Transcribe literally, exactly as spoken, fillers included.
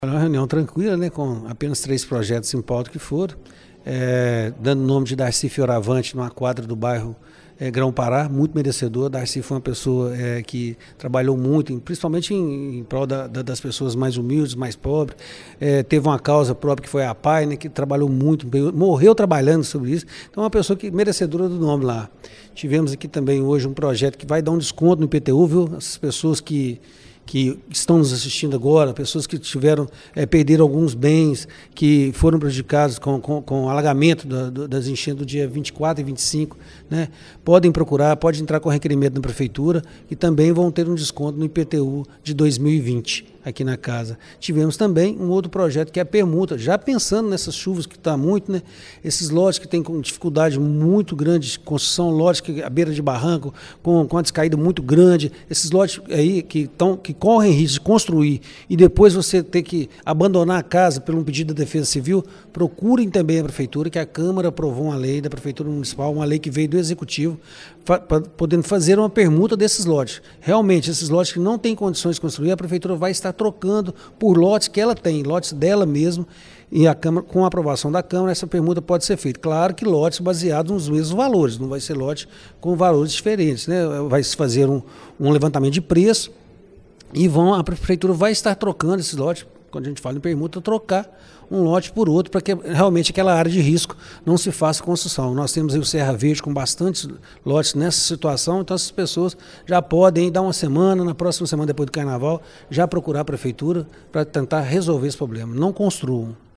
Foi uma reunião tranquila, né, com apenas três projetos em pauta que foram, é, dando o nome de Darcy Fioravante numa quadra do bairro é, Grão-Pará, muito merecedor. Darcy foi uma pessoa é, que trabalhou muito, principalmente em, em prol da, da, das pessoas mais humildes, mais pobres. É, teve uma causa própria que foi a P A I, né, que trabalhou muito, morreu trabalhando sobre isso. Então, é uma pessoa que merecedora do nome lá. Tivemos aqui também hoje um projeto que vai dar um desconto no I P T U, viu? Essas pessoas que que estão nos assistindo agora, pessoas que tiveram, é, perderam alguns bens, que foram prejudicados com, com, com o alagamento da, do, das enchentes do dia vinte e quatro e vinte e cinco, né? Podem procurar, pode entrar com requerimento na prefeitura e também vão ter um desconto no I P T U de dois mil e vinte aqui na casa. Tivemos também um outro projeto que é a permuta, já pensando nessas chuvas que está muito, né? Esses lotes que têm dificuldade muito grande de construção, lotes que à beira de barranco, com, com uma descaída muito grande, esses lotes aí que, tão, que correm risco de construir e depois você ter que abandonar a casa por um pedido da Defesa Civil, procurem também a prefeitura, que a Câmara aprovou uma lei da Prefeitura Municipal, uma lei que veio do Executivo, fa podendo fazer uma permuta desses lotes. Realmente, esses lotes que não têm condições de construir, a prefeitura vai estar trocando por lotes que ela tem, lotes dela mesmo, e a Câmara, com a aprovação da Câmara, essa permuta pode ser feita. Claro que lotes baseados nos mesmos valores, não vai ser lote com valores diferentes, né? Vai se fazer um, um levantamento de preço e vão, a prefeitura vai estar trocando esses lotes, quando a gente fala em permuta, trocar um lote por outro, para que realmente aquela área de risco não se faça construção. Nós temos aí o Serra Verde com bastantes lotes nessa situação, então essas pessoas já podem dar uma semana, na próxima semana depois do Carnaval, já procurar a prefeitura para tentar resolver esse problema. Não construam.